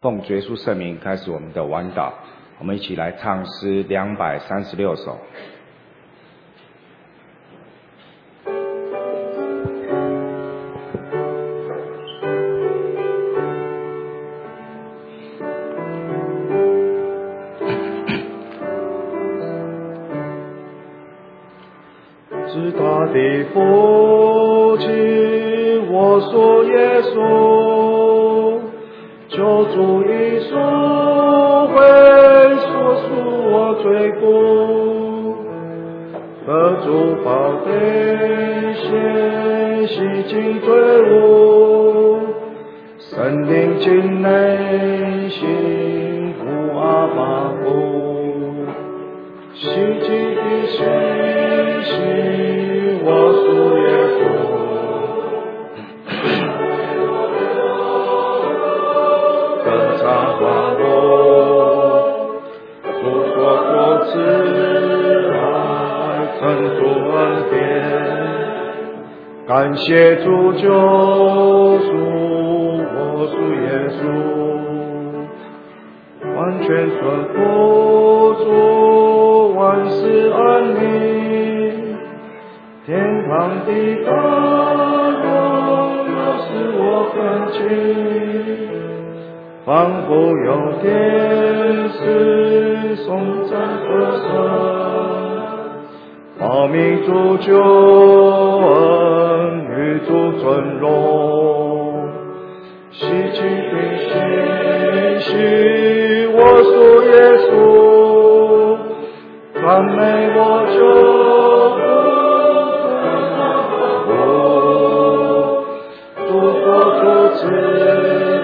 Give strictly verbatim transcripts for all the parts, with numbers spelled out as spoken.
奉主耶稣圣名开始我们的晚祷，我们一起来唱诗两百三十六首。 至大的父亲，我说耶稣，救主耶稣会说出我罪过，得主宝贝血洗净罪恶，神灵进内心无阿巴父，洗净的信息我属耶稣。更常广播，诉说多慈爱，成主恩典，感谢主救赎，我属耶稣，完全顺服主，万事安宁，天堂的大荣耀使我更近。仿佛有天使颂赞歌声，报名主救恩与主尊荣，希奇的信息我属耶稣，赞美我救主，主所主慈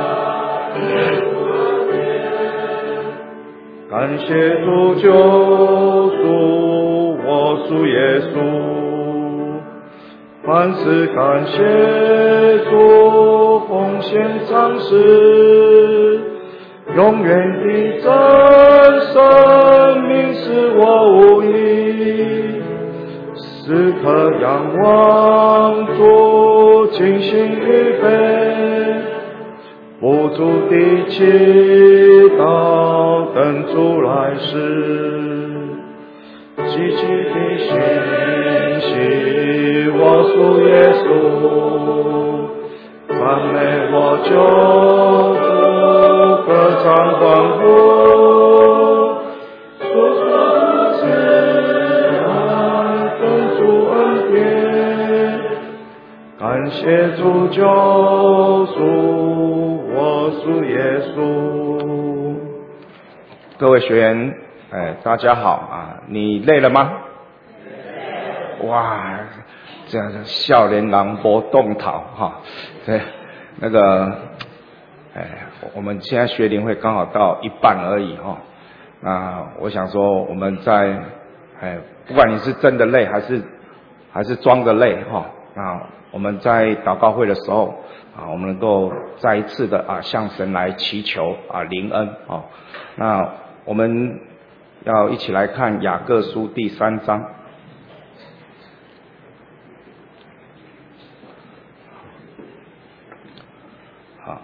感谢主救赎，我属耶稣，凡事感谢主，奉献尝试，永远的真生命使我无益，时刻仰望主，尽心预备，不住的祈祷，等主来时，积极的信息我属耶稣，赞美我救主，歌唱欢呼，说说慈爱，等主恩典，感谢主救赎，我属耶稣。 各位学员，哎，大家好啊！你累了吗？哇，这样的少年郎搏动桃哈，对，那个，哎，我们现在学龄会刚好到一半而已哈。那我想说，我们在，哎，不管你是真的累还是还是装的累哈，那我们在祷告会的时候啊，我们能够再一次的啊向神来祈求啊灵恩啊，那。我们要一起来看雅各书第三章。好，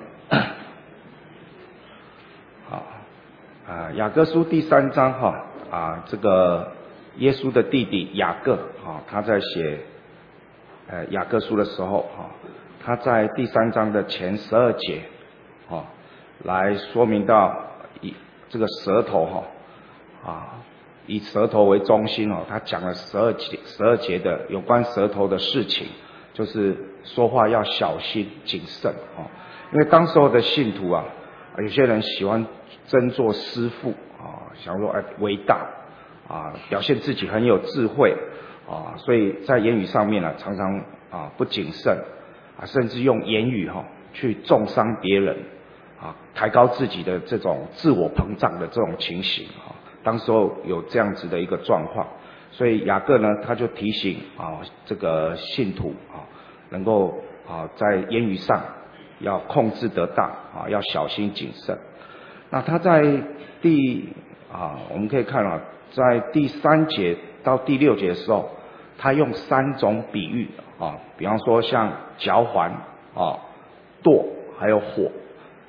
好，啊，雅各书第三章哈啊，这个耶稣的弟弟雅各啊，他在写呃雅各书的时候啊，他在第三章的前十二节啊，来说明到以。这个舌头哈啊，以舌头为中心哦，他讲了十二节十二节的有关舌头的事情，就是说话要小心谨慎哦。因为当时候的信徒啊，有些人喜欢争做师傅啊，想说哎为大啊，表现自己很有智慧啊，所以在言语上面呢、啊，常常啊不谨慎啊，甚至用言语哈、啊、去重伤别人。啊，抬高自己的这种自我膨胀的这种情形啊，当时候有这样子的一个状况，所以雅各呢，他就提醒啊，这个信徒啊，能够啊在言语上要控制得当啊，要小心谨慎。那他在第啊，我们可以看啊，在第三节到第六节的时候，他用三种比喻啊，比方说像嚼环啊、舵还有火。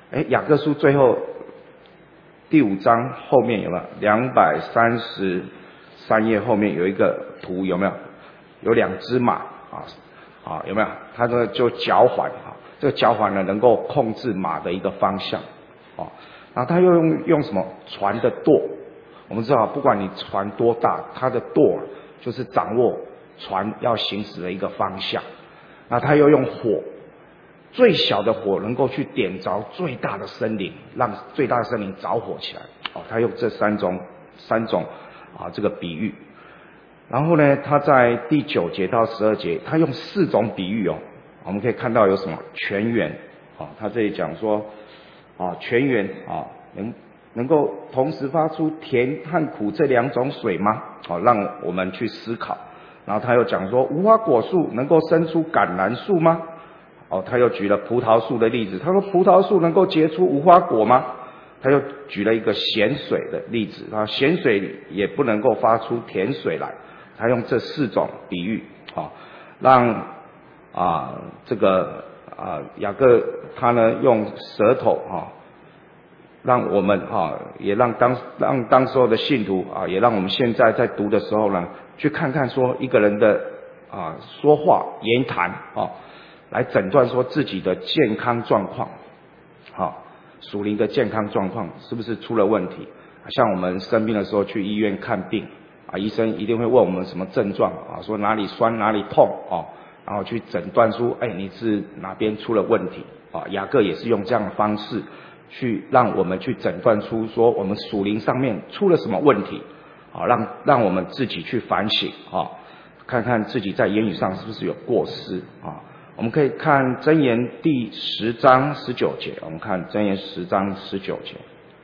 哎，雅各书最后第五章后面有没有？两百三十三页后面有一个图，有没有？有两只马啊啊，有没有？它这就脚环啊，这个脚环呢能够控制马的一个方向啊。然后它又用用什么？船的舵。我们知道，不管你船多大，它的舵就是掌握船要行驶的一个方向。那它又用火。最小的火能够去点着最大的森林，让最大的森林着火起来。哦，他用这三种三种啊这个比喻。然后呢，他在第九节到十二节，他用四种比喻哦。我们可以看到有什么泉源啊？他这里讲说啊，泉源啊能能够同时发出甜和苦这两种水吗？好，让我们去思考。然后他又讲说，无花果树能够生出橄榄树吗？哦，他又举了葡萄树的例子，他说葡萄树能够结出无花果吗？他又举了一个咸水的例子，啊，咸水也不能够发出甜水来。他用这四种比喻，啊，让啊这个啊雅各他呢用舌头啊，让我们啊也让当让当时候的信徒啊，也让我们现在在读的时候呢，去看看说一个人的啊说话言谈啊。来诊断说自己的健康状况，好，属灵的健康状况是不是出了问题？像我们生病的时候去医院看病啊，医生一定会问我们什么症状啊，说哪里酸哪里痛哦，然后去诊断出，哎，你是哪边出了问题啊？雅各也是用这样的方式去让我们去诊断出说我们属灵上面出了什么问题啊，让让我们自己去反省啊，看看自己在言语上是不是有过失啊。我们可以看箴言第十章十九节，我们看箴言十章十九节。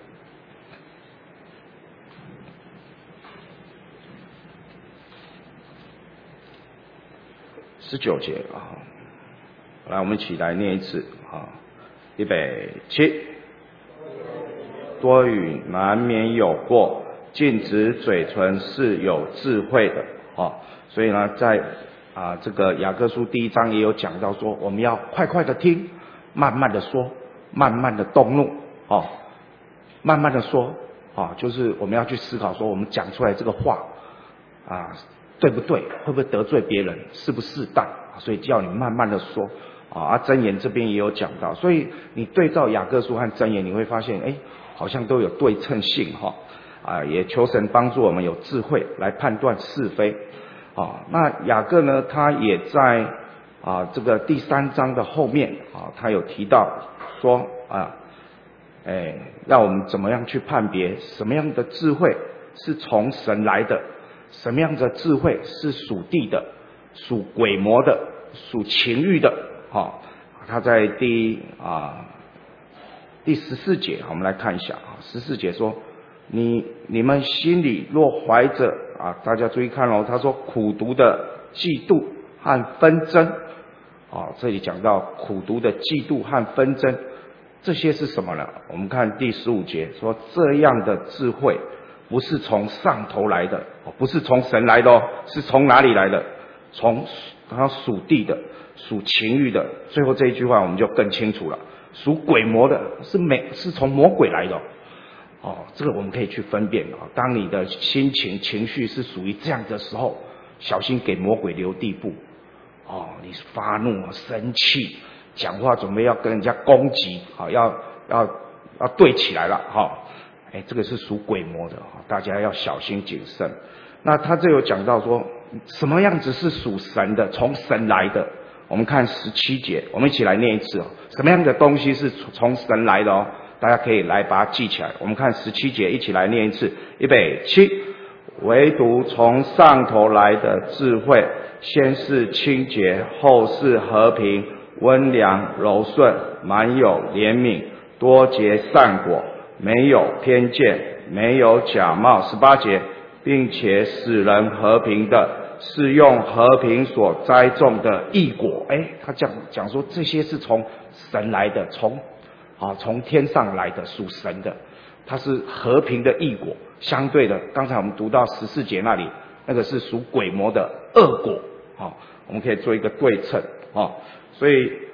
十九节啊，来，我们一起来念一次啊，预备起。多语难免有过，禁止嘴唇是有智慧的啊。所以呢，在啊，这个雅各书第一章也有讲到说，我们要快快的听，慢慢的说，慢慢的动怒，哦，慢慢的说，啊，就是我们要去思考说，我们讲出来这个话，啊，对不对？会不会得罪别人？适不适当？所以叫你慢慢的说，啊，箴言这边也有讲到，所以你对照雅各书和箴言，你会发现，哎，好像都有对称性，哈，啊，也求神帮助我们有智慧来判断是非。啊，那雅各呢？他也在啊这个第三章的后面啊，他有提到说啊，哎，让我们怎么样去判别什么样的智慧是从神来的，什么样的智慧是属地的、属鬼魔的、属情欲的。啊，他在第啊第十四节，我们来看一下啊，十四节说。你你们心里若怀着啊，大家注意看哦，他说苦毒的嫉妒和纷争，啊，这里讲到苦毒的嫉妒和纷争，这些是什么呢？我们看第十五节说，这样的智慧不是从上头来的，不是从神来的哦，是从哪里来的？从他属地的、属情欲的。最后这一句话我们就更清楚了，属鬼魔的是美是从魔鬼来的。哦，这个我们可以去分辨啊。当你的心情、情绪是属于这样的时候，小心给魔鬼留地步。哦，你发怒、生气，讲话准备要跟人家攻击，好，要要要对起来了，哈。哎，这个是属鬼魔的，大家要小心谨慎。那他这有讲到说，什么样子是属神的，从神来的？我们看十七节，我们一起来念一次哦。什么样的东西是从神来的哦？大家可以来把它记起来。我们看十七节，一起来念一次，预备起。唯独从上头来的智慧，先是清洁，后是和平，温良柔顺，满有怜悯，多结善果，没有偏见，没有假冒。十八节，并且使人和平的，是用和平所栽种的义果。哎，他讲讲说这些是从神来的，从啊从天上来的，属神的，它是和平的义果。相对的，刚才我们读到十四节那里，那个是属鬼魔的恶果。啊，我们可以做一个对称。啊，所以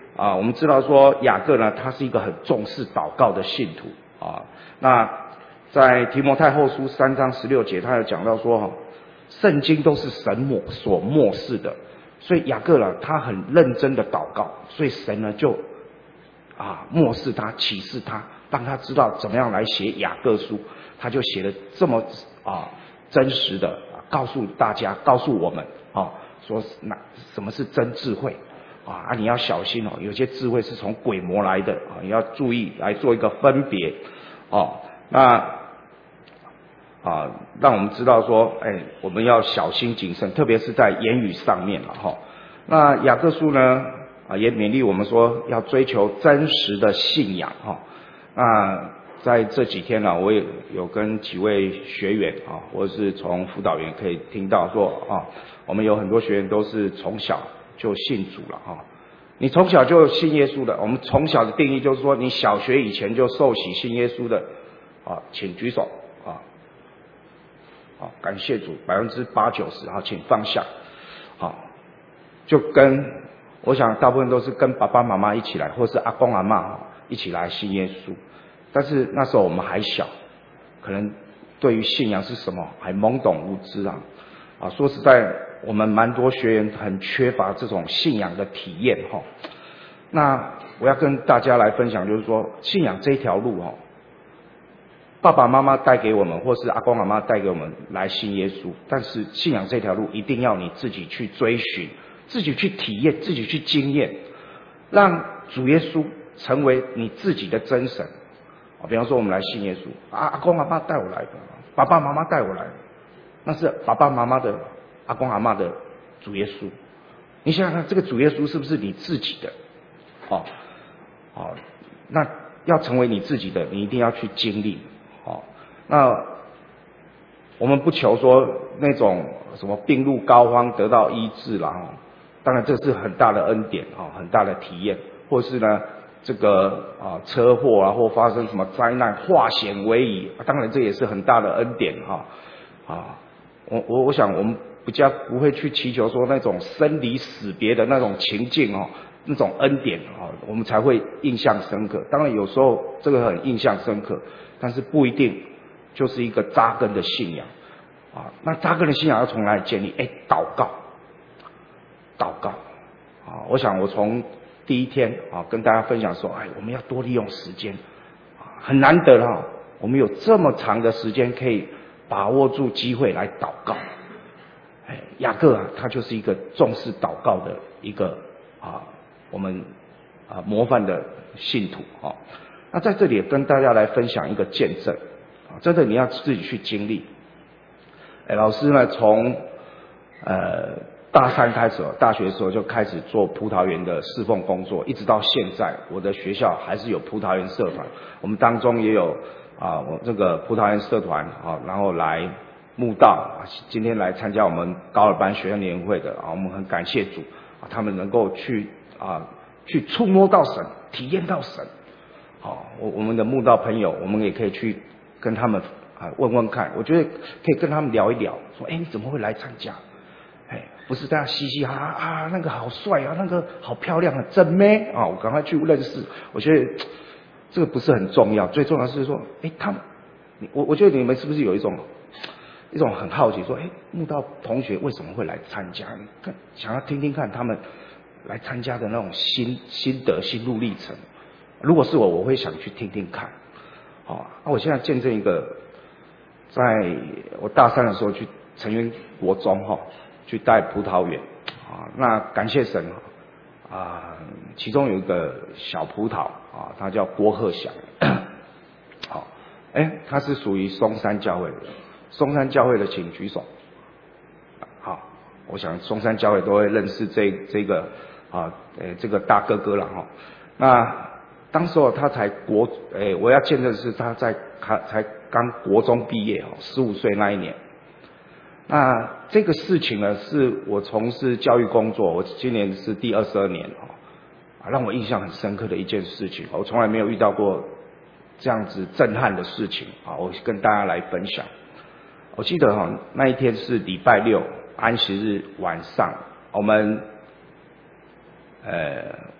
啊，我们知道说雅各呢，他是一个很重视祷告的信徒啊。那在提摩太后书三章十六节，他有讲到说哈，圣经都是神默所默示的，所以雅各呢，他很认真的祷告，所以神呢就啊默示他，启示他，让他知道怎么样来写雅各书，他就写了这么啊真实的，啊、告诉大家，告诉我们啊，说那什么是真智慧。啊，你要小心哦，有些智慧是从鬼魔来的啊，你要注意来做一个分别哦。那啊，让我们知道说，哎，我们要小心谨慎，特别是在言语上面了哈。那雅各书呢啊，也勉励我们说要追求真实的信仰哈。那在这几天呢，我也有跟几位学员啊，或者是从辅导员可以听到说啊，我们有很多学员都是从小就信主了哈。你从小就信耶稣的，我们从小的定义就是说，你小学以前就受洗信耶稣的啊，请举手啊。好，感谢主，百分之八九十，好，请放下。好，就跟我想大部分都是跟爸爸妈妈一起来，或是阿公阿嬷一起来信耶稣。但是那时候我们还小，可能对于信仰是什么还懵懂无知啊。啊，说实在，我们蛮多学员很缺乏这种信仰的体验哈。那我要跟大家来分享，就是说信仰这条路哈，爸爸妈妈带给我们，或是阿公阿嬷带给我们来信耶稣，但是信仰这条路一定要你自己去追寻，自己去体验，自己去经验，让主耶稣成为你自己的真神。比方说我们来信耶稣，啊，阿公阿嬷带我来的，爸爸妈妈带我来的，那是爸爸妈妈的阿公阿嬷的主耶稣。你想想看，这个主耶稣是不是你自己的？哦，哦，那要成为你自己的，你一定要去经历。哦，那我们不求说那种什么病入膏肓得到医治啦，哦，当然这是很大的恩典啊，哦，很大的体验，或是呢这个啊车祸啊，或发生什么灾难化险为夷，当然这也是很大的恩典哈啊。啊我我我想我们比较不会去祈求说那种生离死别的那种情境哦，那种恩典哦，我们才会印象深刻。当然有时候这个很印象深刻，但是不一定就是一个扎根的信仰啊。那扎根的信仰要从哪里建立？哎，祷告，祷告啊！我想我从第一天啊跟大家分享说，哎，我们要多利用时间啊，很难得哈，我们有这么长的时间可以把握住机会来祷告。哎，雅各啊，他就是一个重视祷告的一个啊，我们啊模范的信徒啊。那在这里也跟大家来分享一个见证啊，真的你要自己去经历。哎，老师呢从呃大三开始，大学的时候就开始做葡萄园的侍奉工作，一直到现在，我的学校还是有葡萄园社团，我们当中也有啊，我这个葡萄园社团啊，然后来慕道啊，今天来参加我们高二班学生联会的啊，我们很感谢主啊，他们能够去啊去触摸到神，体验到神。好，我我们的慕道朋友，我们也可以去跟他们啊问问看，我觉得可以跟他们聊一聊，说哎你怎么会来参加？哎，不是大家嘻嘻哈哈啊，那个好帅啊，那个好漂亮啊，真美啊，我赶快去认识。我觉得这个不是很重要，最重要是说，哎，他们，我我觉得你们是不是有一种一种很好奇，说，哎，慕道同学为什么会来参加？看，想要听听看他们来参加的那种心心得、心路历程。如果是我，我会想去听听看。好，哦，那我现在见证一个，在我大三的时候去成员国中哈，去带葡萄园啊，那感谢神啊，其中有一个小葡萄啊，它叫郭鹤祥，好，哎，它是属于松山教会的，松山教会的请举手。好，我想松山教会都会认识这这个啊，呃，这个大哥哥了哈。那当时候他才国，诶，我要见证的是他在他才刚国中毕业哦，十五岁那一年。那这个事情呢，是我从事教育工作，我今年是第二十二年哦，啊，让我印象很深刻的一件事情，我从来没有遇到过这样子震撼的事情啊，我跟大家来分享。我记得哈，那一天是礼拜六安息日晚上，我们呃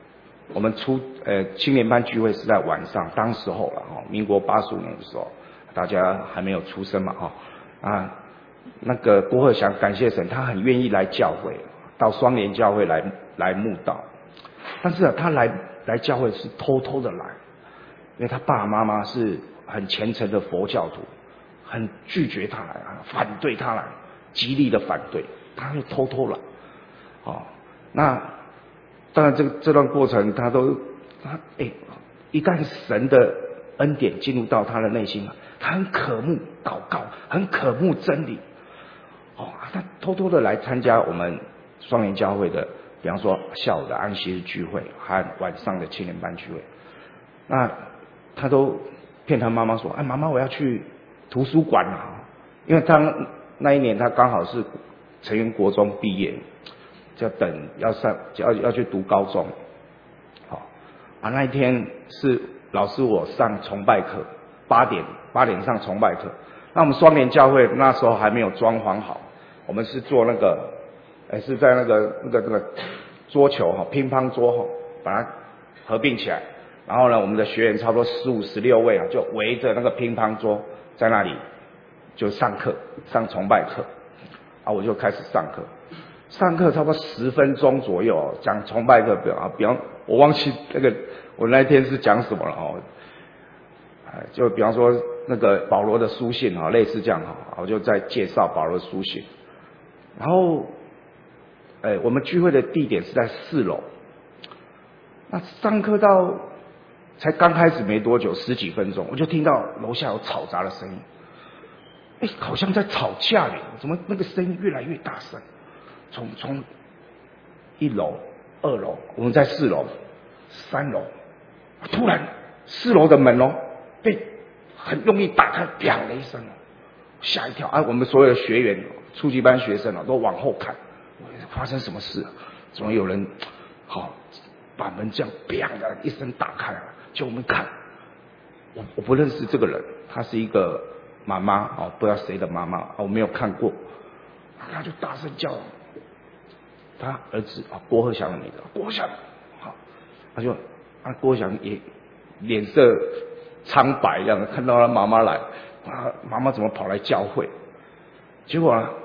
我们出呃青年班聚会是在晚上，当时候了哈，民国八十五年的时候，大家还没有出生嘛哈啊，那个郭鹤祥感谢神，他很愿意来教会，到双联教会来来慕道，但是啊，他来来教会是偷偷的来，因为他爸爸妈妈是很虔诚的佛教徒，很拒绝他来啊，反对他来，极力的反对，他就偷偷来，哦，那当然这个这段过程他都他哎，一旦神的恩典进入到他的内心了，他很渴慕祷告，很渴慕真理，哦，他偷偷的来参加我们双联教会的，比方说下午的安息日聚会和晚上的青年班聚会，那他都骗他妈妈说，哎，妈妈我要去图书馆啊，因为他那一年他刚好是成员国中毕业，就等要上要要去读高中，好啊，那一天是老师我上崇拜课，八点八点上崇拜课，那我们双联教会那时候还没有装潢好，我们是做那个，哎是在那个那个那个桌球哈，乒乓桌哈，把它合并起来。然后呢，我们的学员差不多十五、十六位啊，就围着那个乒乓桌在那里就上课，上崇拜课啊，我就开始上课。上课差不多十分钟左右，讲崇拜课啊，比方我忘记那个我那天是讲什么了哦，就比方说那个保罗的书信啊，类似这样哈，我就在介绍保罗的书信。然后，哎，我们聚会的地点是在四楼，那上课到才刚开始没多久，十几分钟，我就听到楼下有吵杂的声音，哎，好像在吵架耶，怎么那个声音越来越大声？从从一楼、二楼，我们在四楼、三楼，突然四楼的门哦被很用力打开，砰的一声哦，吓一跳啊！我们所有的学员、初级班学生哦都往后看，发生什么事？怎么有人好、哦、把门这样砰的一声打开了？就我们看，我我不认识这个人，她是一个妈妈哦，不知道谁的妈妈哦，我没有看过，他就大声叫他儿子啊，郭鹤祥的名字，郭鹤祥，好，他就啊郭鹤祥也脸色苍白，这样看到他妈妈来，啊妈妈怎么跑来教会？结果啊，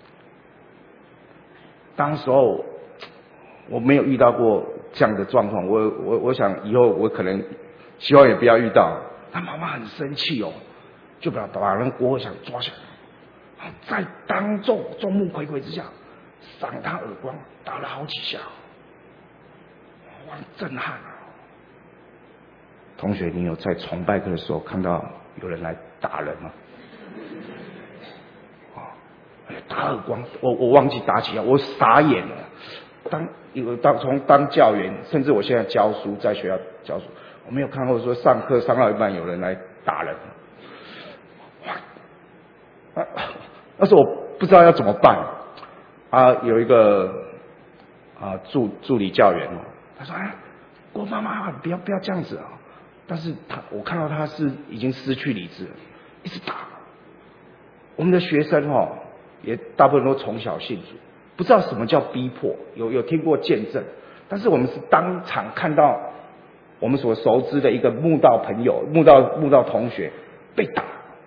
当时候我没有遇到过这样的状况，我我我想以后我可能希望也不要遇到。他妈妈很生气哦，就把把那郭鹤祥抓起来，在当众众目睽睽之下赏他耳光，打了好几下，哇，震撼啊！同学，你有在崇拜课的时候看到有人来打人吗？啊，打耳光，我我忘记打几下，我傻眼了。当有当从当教员，甚至我现在教书，在学校教书，我没有看过说上课上到一半有人来打人。哇！啊，那时候我不知道要怎么办啊，有一个啊助助理教员哦，他说：“哎，郭妈妈，不要不要这样子啊！”但是他我看到他是已经失去理智了，一直打。我们的学生哦，也大部分都从小信主，不知道什么叫逼迫，有有听过见证，但是我们是当场看到我们所熟知的一个慕道朋友、慕道慕道同学被打。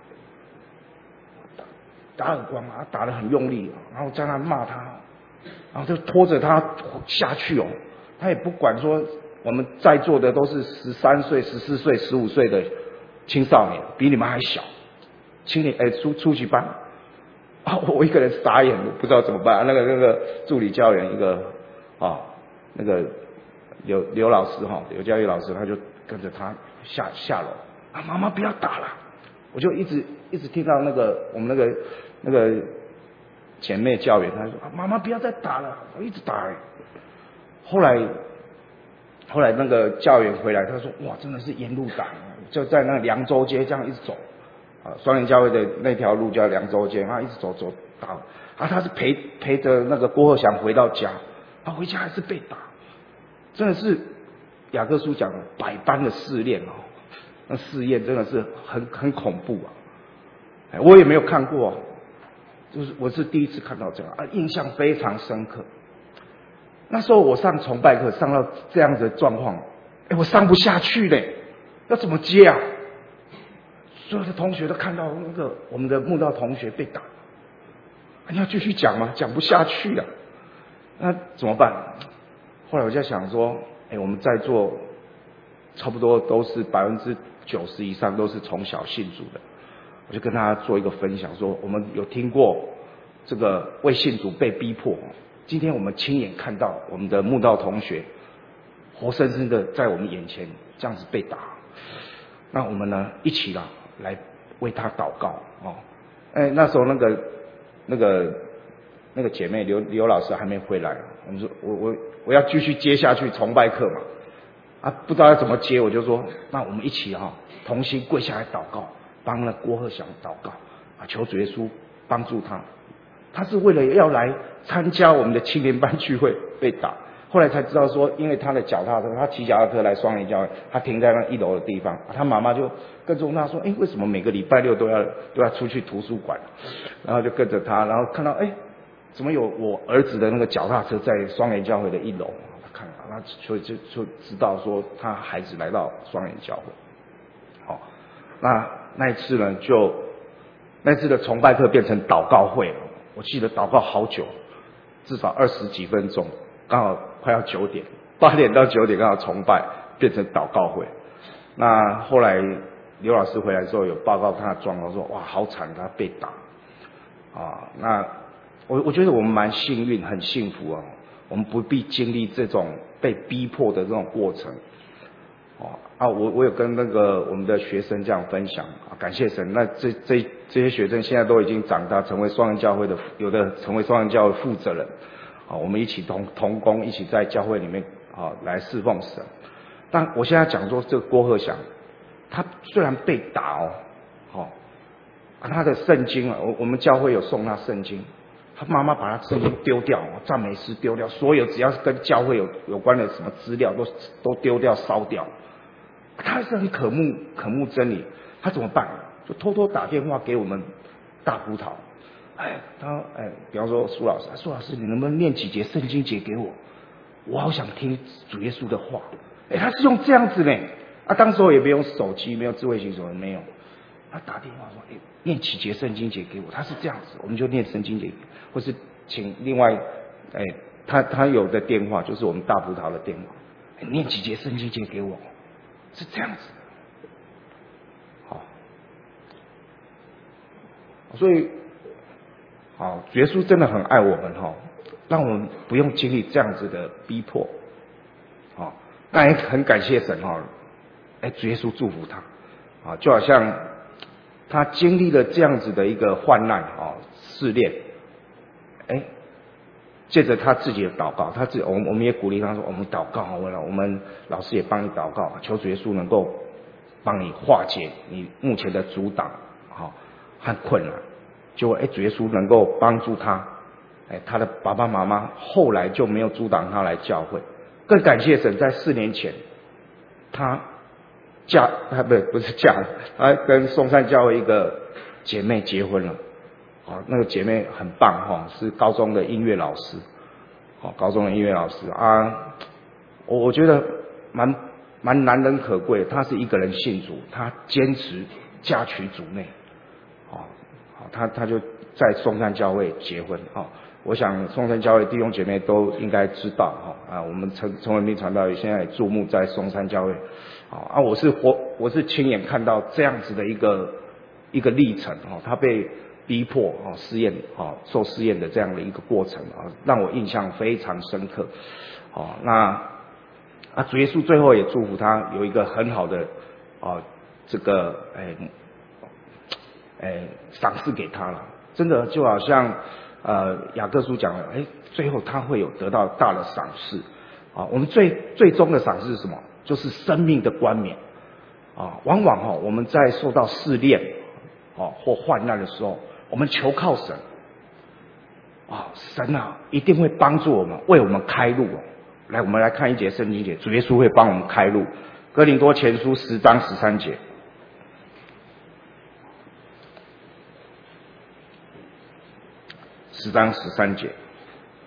打耳光啊，打得很用力，然后在那骂他，然后就拖着他下去哦。他也不管说我们在座的都是十三岁、十四岁、十五岁的青少年，比你们还小，青年哎初初级班啊，我一个人傻眼，不知道怎么办。那个那个助理教员一个啊，那个刘刘老师哈，刘教育老师，他就跟着他下下楼啊，妈妈不要打了。我就一直一直听到那个我们那个那个姐妹教员，她说：“妈妈不要再打了。”我一直打。后来后来那个教员回来，他说：“哇，真的是沿路打，就在那凉州街这样一直走啊，双联教会的那条路叫凉州街，他一直走走打。啊，他是陪陪着那个郭鹤祥回到家，他回家还是被打，真的是雅各书讲的百般的试炼哦。”那试验真的是很很恐怖啊！哎，我也没有看过、啊，就是我是第一次看到这样啊，印象非常深刻。 那时候我上崇拜课上到这样子的状况，哎，我上不下去嘞，要怎么接啊？所有的同学都看到那个我们的慕道同学被打，你要继续讲吗？讲不下去了，那怎么办？后来我就想说，哎，我们在座差不多都是百分之九十以上都是从小信主的，我就跟大家做一个分享，说我们有听过这个为信主被逼迫，今天我们亲眼看到我们的慕道同学活生生的在我们眼前这样子被打，那我们呢一起啦来为他祷告哦。哎，那时候那个那个那个姐妹刘刘老师还没回来，我们说我我我要继续接下去崇拜课嘛，啊不知道要怎么接，我就说那我们一起哈、哦、同心跪下来祷告，帮了郭鹤祥祷告啊，求主耶稣帮助他。他是为了要来参加我们的青年班聚会被打，后来才知道说，因为他的脚踏车，他骑脚踏车来双联教会，他停在那一楼的地方，他妈妈就跟着他说，哎，为什么每个礼拜六都要都要出去图书馆？然后就跟着他，然后看到哎，怎么有我儿子的那个脚踏车在双联教会的一楼？他看，他所以就就知道说他孩子来到双联教会。好，那那一次呢，就那次的崇拜课变成祷告会了。我记得祷告好久，至少二十几分钟，刚好快要九点，八点到九点刚好崇拜变成祷告会。那后来刘老师回来之后有报告他的状况，说哇好惨，他被打啊。那我我觉得我们蛮幸运，很幸福啊，我们不必经历这种被逼迫的这种过程。哦啊，我我有跟那个我们的学生这样分享啊，感谢神，那这这这些学生现在都已经长大，成为双人教会的，有的成为双人教会负责人，啊，我们一起同同工，一起在教会里面啊来侍奉神。但我现在讲说这个郭鹤祥，他虽然被打哦，哦，啊他的圣经啊，我我们教会有送他圣经，他妈妈把他圣经丢掉，赞美诗丢掉，所有只要是跟教会有有关的什么资料都都丢掉烧掉。他还是很渴慕渴慕真理，他怎么办？就偷偷打电话给我们大葡萄，哎，他哎，比方说苏老师，苏老师你能不能念几节圣经节给我？我好想听主耶稣的话。哎，他是用这样子呢，啊，当时候也没有手机，没有智慧型手机，没有。他打电话说，哎，念几节圣经节给我，他是这样子，我们就念圣经节，或是请另外，哎，他他有的电话就是我们大葡萄的电话，哎，念几节圣经节给我。是这样子的，好，所以，好，耶稣真的很爱我们哈，让我们不用经历这样子的逼迫，好，那也很感谢神哈，哎，主耶稣祝福他，啊，就好像他经历了这样子的一个患难啊试炼，哎。借着他自己的祷告，他自己，我们我们也鼓励他说，我们祷告好了，我们老师也帮你祷告，求主耶稣能够帮你化解你目前的阻挡，好和困难。结果，哎，主耶稣能够帮助他，哎，他的爸爸妈妈后来就没有阻挡他来教会。更感谢神，在四年前，他嫁，他不不是嫁了，他跟松山教会一个姐妹结婚了。哦，那个姐妹很棒哈、哦，是高中的音乐老师，哦，高中的音乐老师啊，我我觉得蛮蛮难能可贵，她是一个人信主，她坚持嫁娶主内，哦，好，她她就在松山教会结婚，哦，我想松山教会弟兄姐妹都应该知道哈、哦、啊，我们陈陈文斌传道也现在也注目在松山教会，哦啊，我是活我是亲眼看到这样子的一个一个历程哦，他被逼迫啊，试验啊，受试验的这样的一个过程啊，让我印象非常深刻。哦，那啊，主耶稣最后也祝福他有一个很好的啊，这个哎哎赏赐给他了。真的就好像呃雅各书讲的，哎，最后他会有得到大的赏赐啊。我们最最终的赏赐是什么？就是生命的冠冕啊。往往哈、哦、我们在受到试炼哦或患难的时候。我们求靠神，啊，神啊，一定会帮助我们，为我们开路哦。来，我们来看一节圣经节，主耶稣会帮我们开路。哥林多前书十章十三节，十章十三节，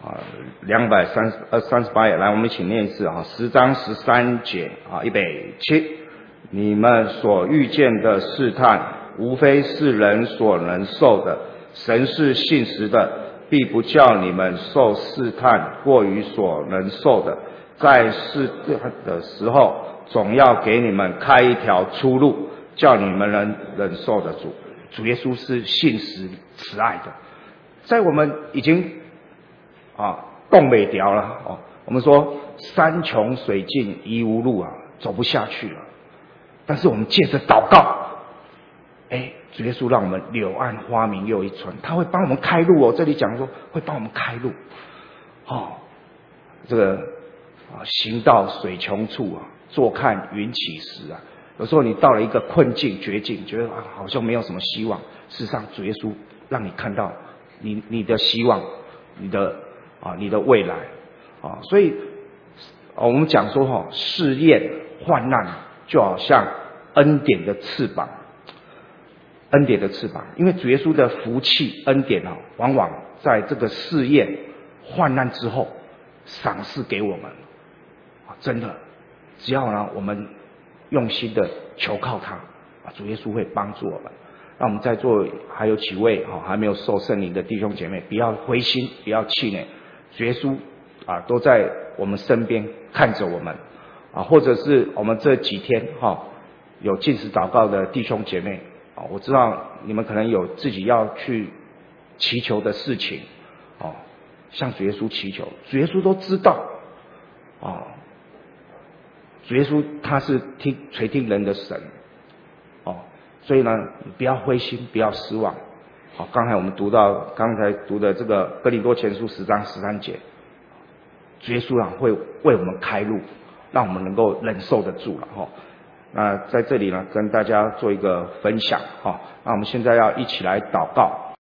啊，两百三十呃三十八页，来，我们一起念一次啊，十章十三节啊，预备起，你们所遇见的试探，无非是人所能受的，神是信实的，必不叫你们受试探过于所能受的，在试探的时候，总要给你们开一条出路，叫你们能忍受得住。主耶稣是信实慈爱的，在我们已经啊动北条了哦，我们说山穷水尽疑无路啊，走不下去了。但是我们借着祷告，哎，主耶稣让我们柳暗花明又一村，他会帮我们开路哦。这里讲说会帮我们开路，哦，这个啊行到水穷处啊，坐看云起时啊。有时候你到了一个困境绝境，觉得啊好像没有什么希望，事实上主耶稣让你看到你你的希望，你的啊你的未来啊。所以啊我们讲说哈、哦，试验患难就好像恩典的翅膀，恩典的翅膀，因为主耶稣的福气恩典啊，往往在这个试验患难之后赏赐给我们啊，真的，只要呢我们用心的求靠他啊，主耶稣会帮助我们。那我们在座还有几位哈还没有受圣灵的弟兄姐妹，不要灰心，不要气馁，主耶稣啊都在我们身边看着我们啊，或者是我们这几天哈有禁食祷告的弟兄姐妹啊，我知道你们可能有自己要去祈求的事情哦，向主耶稣祈求，主耶稣都知道哦。主耶稣他是听垂听人的神哦，所以呢，你不要灰心，不要失望。好，刚才我们读到刚才读的这个哥林多前书十章十三节，主耶稣啊会为我们开路，让我们能够忍受得住了哈、哦。那在这里呢，跟大家做一个分享哈、哦。那我们现在要一起来祷告。